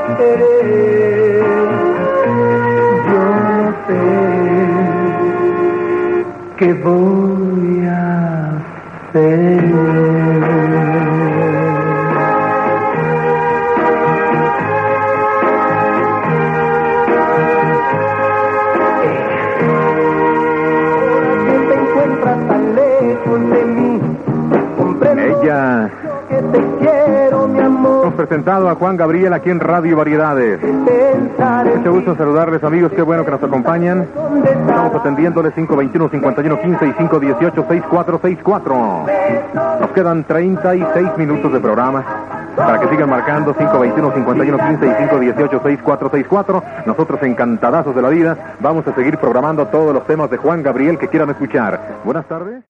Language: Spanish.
querer. Yo no sé qué voy a hacer. Ella. Hemos presentado a Juan Gabriel aquí en Radio Variedades. Mucho gusto en saludarles, amigos. Qué bueno que nos acompañan. Estamos atendiéndoles 521-5115 y 518-6464. Nos quedan 36 minutos de programa para que sigan marcando 521-5115 y 518-6464. Nosotros, encantadazos de la vida, vamos a seguir programando todos los temas de Juan Gabriel que quieran escuchar. Buenas tardes.